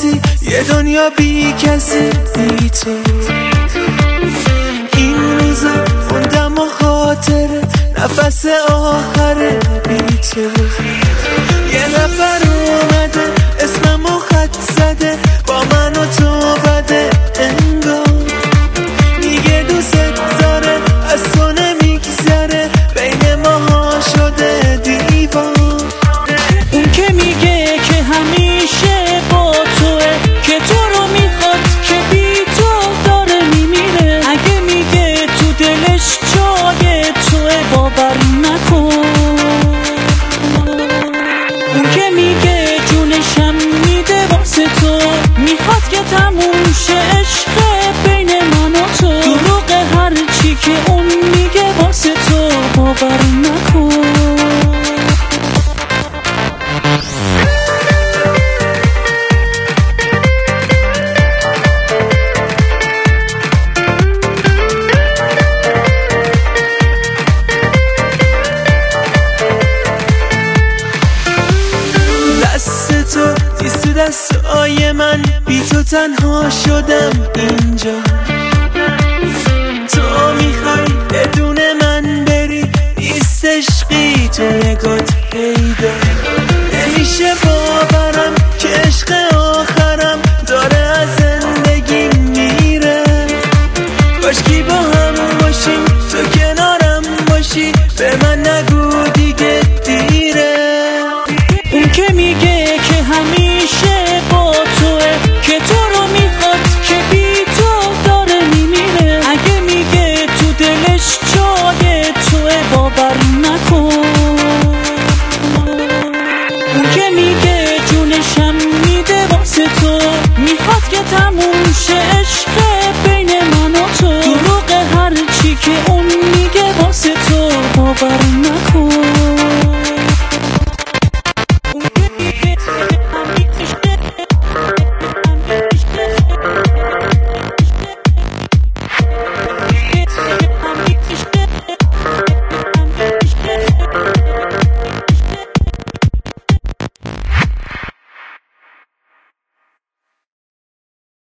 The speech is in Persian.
هستی، یه دنیا بی کسی بی تو. این روزا خوندم و خاطره، نفس آخره بی تو. یه نفر اومده اسممو خط زده، با من و تو بده انگار. میگه دوست داره از تو نمیگذره، بین ماها شده دیوار. اون که میگه که همیشه با توه، که تو رو میخواد که بی تو داره میمیره. اگه میگه تو دلش جای توه باور نکن. اون که میگه جونشم میده واسه تو، میخواد که تموم شه عشق بین من و تو. دروغ هر چی که اون میگه واسه تو باور نکن. تو دستای من، بی تو تنها شدم اینجا. تو میخوای بدون من بری، نیست عشقی تو نگات پیدا. نمیشه باورم که عشق آخرم داره از زندگی میره. کاشکی با هم باشیم، تو کنارم باشی، به من نگو دیگه دیره. اون که میگه که همیشه با توه، که تو رو میخواد که بی تو داره میمیره. اگه میگه تو دلش جای توه باور نکن. اون که میگه جونشم میده واسه تو، میخواد که تموم شه عشق بین من و تو. دروغ هر چی که اون میگه واسه تو باور نکن.